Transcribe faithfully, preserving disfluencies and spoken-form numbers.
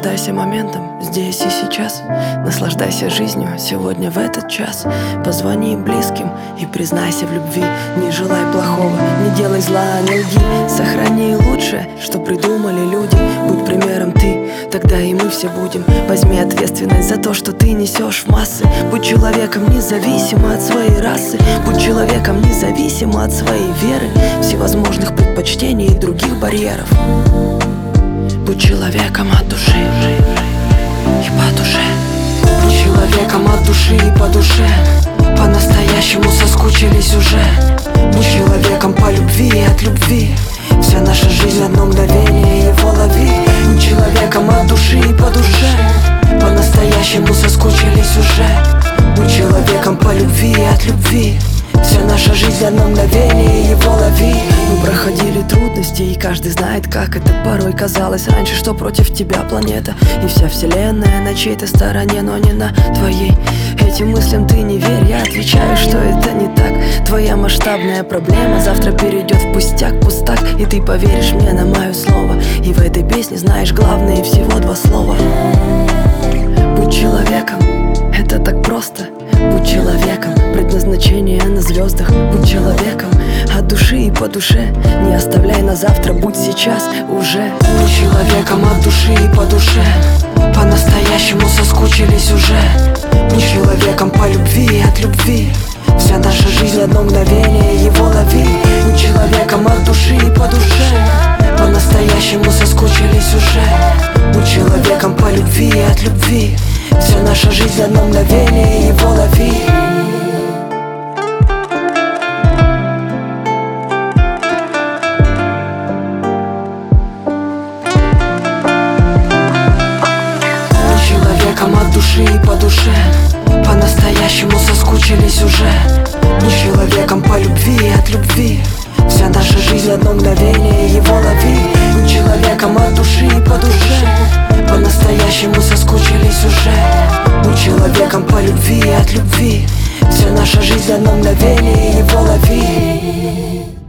Наслаждайся моментом здесь и сейчас. Наслаждайся жизнью сегодня в этот час. Позвони близким и признайся в любви. Не желай плохого, не делай зла, не лги. Сохрани лучшее, что придумали люди. Будь примером ты, тогда и мы все будем. Возьми ответственность за то, что ты несешь в массы. Будь человеком независимо от своей расы. Будь человеком независимо от своей веры, всевозможных предпочтений и других барьеров. Будь человеком от души и по душе. Будь человеком от души и по душе. По-настоящему соскучились уже. Будь человеком по любви и от любви. Вся наша жизнь одно мгновение, его лови. Будь человеком от души и по душе. По-настоящему соскучились уже. Будь человеком по любви и от любви. Вся наша жизнь одно мгновение, его лови. Мы проходили трудности, и каждый знает, как это порой казалось раньше, что против тебя планета и вся вселенная на чьей-то стороне, но не на твоей. Этим мыслям ты не верь, я отвечаю, что это не так. Твоя масштабная проблема завтра перейдет в пустяк, пустак. И ты поверишь мне на мое слово. И в этой песне знаешь главное всего два слова. Будь человеком, это так просто. Будь человеком, предназначение на звездах. Будь человеком от души и по душе. Не оставляй на завтра, будь сейчас уже. Будь человеком от души и по душе. По-настоящему соскучились уже. Будь человеком по любви и от любви. Вся наша жизнь одно мгновение, его лови. Будь человеком от души и по душе. По-настоящему соскучились уже. Будь человеком по любви и от любви. Вся наша жизнь одно мгновение, его лови. Будь человеком от души и по душе. По-настоящему соскучились уже. Будь человеком по любви и от любви. Вся наша жизнь одно мгновение, его лови. Будь человеком от души и по душе. По-настоящему соскучились уже. Будь человеком по любви и от любви. Вся наша жизнь одно мгновение, его лови.